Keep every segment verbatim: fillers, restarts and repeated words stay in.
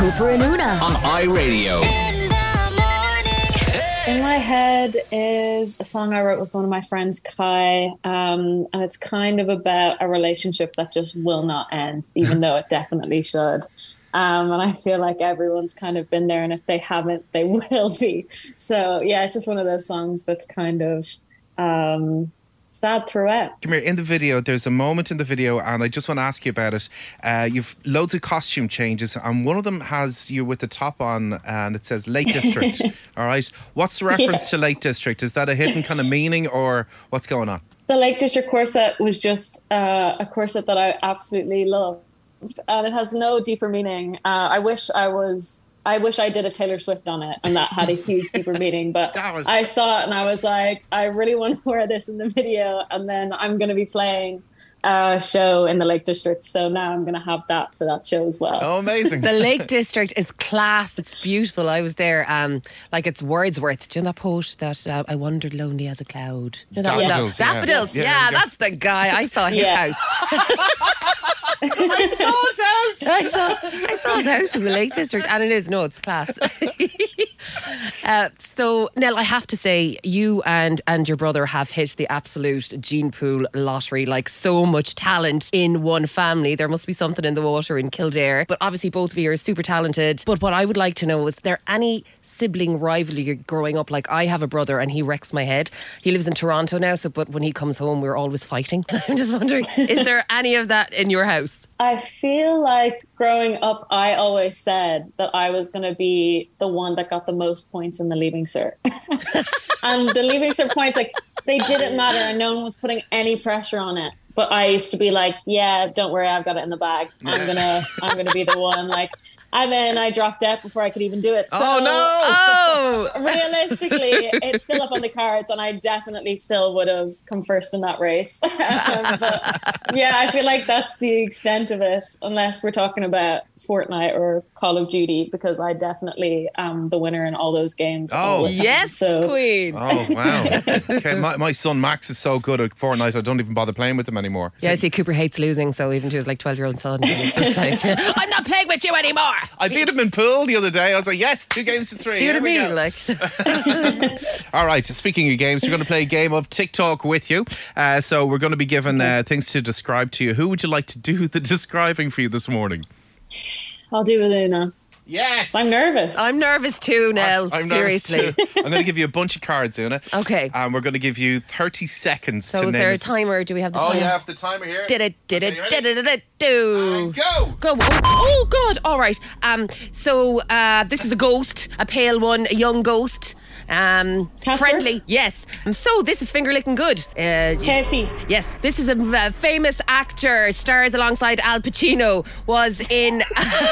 Cooper and Una on iRadio. In My Head is a song I wrote with one of my friends, Kai, um, and it's kind of about a relationship that just will not end, even though it definitely should. Um, and I feel like everyone's kind of been there, and if they haven't, they will be. So, yeah, it's just one of those songs that's kind of um, sad throughout. Come here, in the video, there's a moment in the video, and I just want to ask you about it. Uh, you've loads of costume changes, and one of them has you with the top on, and it says Lake District. All right. What's the reference yeah. to Lake District? Is that a hidden kind of meaning, or what's going on? The Lake District corset was just uh, a corset that I absolutely love. And it has no deeper meaning. Uh, I wish I was, I wish I did a Taylor Swift on it and that had a huge deeper meaning. But was- I saw it and I was like, I really want to wear this in the video. And then I'm going to be playing a show in the Lake District. So now I'm going to have that for that show as well. Oh, amazing. The Lake District is class. It's beautiful. I was there. Um, like it's Wordsworth. Do you know that poet that uh, I wandered lonely as a cloud? You know that Daffodils. Yeah. Daffodils. Yeah, yeah, yeah, that's the guy. I saw his yeah. house. I saw his house. I saw, I saw his house in the Lake District, and it is, no, it's class. uh, so, Nell, I have to say, you and, and your brother have hit the absolute gene pool lottery, like so much talent in one family. There must be something in the water in Kildare. But obviously, both of you are super talented. But what I would like to know, is there any sibling rivalry growing up? Like, I have a brother and he wrecks my head. He lives in Toronto now, so but when he comes home, we're always fighting. I'm just wondering, is there any of that in your house? I feel like growing up, I always said that I was going to be the one that got the most points in the Leaving Cert. And the Leaving Cert points, like, they didn't matter and no one was putting any pressure on it. But I used to be like, yeah, don't worry, I've got it in the bag. I'm gonna, I'm gonna be the one. Like, and then I dropped out before I could even do it. So, oh no! Oh, realistically, it's still up on the cards, and I definitely still would have come first in that race. um, but yeah, I feel like that's the extent of it, unless we're talking about Fortnite or Call of Duty, because I definitely am the winner in all those games. Oh yes, so. Queen! Oh wow! Okay, my, my son Max is so good at Fortnite, I don't even bother playing with him anymore. Yeah, I see Cooper hates losing, so even to his like twelve-year-old son, he's just like, I'm not playing with you anymore. I beat him in pool the other day. I was like, yes, two games to three. See what I mean? Go. Like, all right, so speaking of games, we're going to play a game of TikTok with you. Uh, so we're going to be given uh, things to describe to you. Who would you like to do the describing for you this morning? I'll do it, Una. Yes. I'm nervous. I'm nervous too, Nell. I'm, I'm Seriously. Nervous too. I'm going to give you a bunch of cards, Una. Okay. And we're going to give you thirty seconds so to is name there a us. timer? Do we have the Oh, timer? you have the timer here. Did it, did Okay, it, did it, did it, do. And go. Go. Oh, oh, God. All right. Um. So uh, this is a ghost, a pale one, a young ghost. Um, Casper? friendly, yes. Um, so this is Finger Licking Good. Uh, K F C. Yes, this is a uh, famous actor. Stars alongside Al Pacino. Was in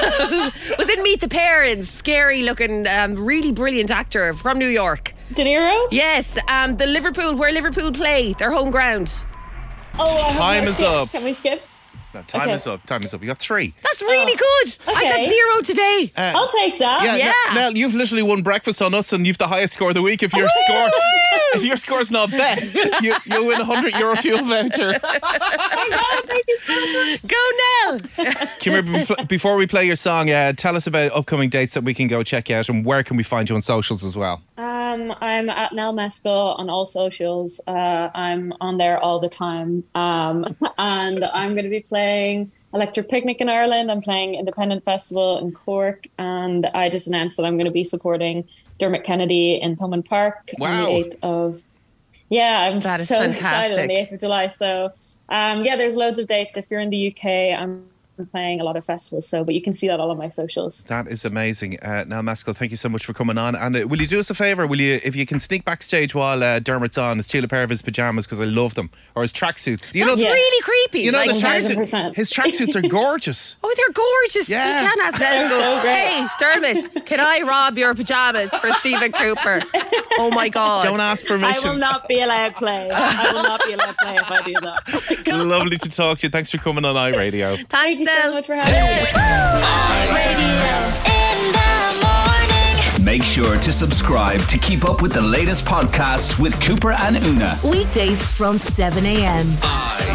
was in Meet the Parents. Scary looking, um, really brilliant actor from New York. De Niro? Yes. Um, the Liverpool, where Liverpool play, their home ground. Oh, I Time is skip. up. Can we skip? No, time Okay. is up. Time is up. You got three. That's really Oh, good. I okay. got zero today. Uh, I'll take that. Yeah, Yeah. Nell, Nell, you've literally won breakfast on us, and you've the highest score of the week. If your score, if your score's not bet, you you'll win a hundred euro fuel voucher. Oh, thank you so much. Go Nell. Come here, bef- before we play your song, uh, tell us about upcoming dates that we can go check out, and where can we find you on socials as well? Um, I'm at Nell Mescal on all socials. Uh, I'm on there all the time. Um, and I'm going to be playing Electric Picnic in Ireland. I'm playing Independent Festival in Cork. And I just announced that I'm going to be supporting Dermot Kennedy in Thomond Park Wow. on the eighth of... Yeah, I'm That is so fantastic. excited on the eighth of July. So, um, yeah, there's loads of dates. If you're in the U K, I'm playing a lot of festivals, so but you can see that all on my socials. That is amazing. Uh, Nell Mescal, thank you so much for coming on. And uh, will you do us a favour? Will you, if you can sneak backstage while uh, Dermot's on, and steal a pair of his pajamas, because I love them, or his tracksuits. You That's know, Yeah. really creepy. you know Like, the one thousand tracksuit. percent. His tracksuits are gorgeous. oh, they're gorgeous. Yeah. You can ask them. so great. Hey, Dermot, can I rob your pajamas for Stephen Cooper? Oh my God. Don't ask I permission. will not be allowed play. I will not be allowed play if I do that. Lovely to talk to you. Thanks for coming on iRadio. Thanks, Thank you so Nell. much for having me. Make sure to subscribe to keep up with the latest podcasts with Cooper and Una. Weekdays from seven a.m. I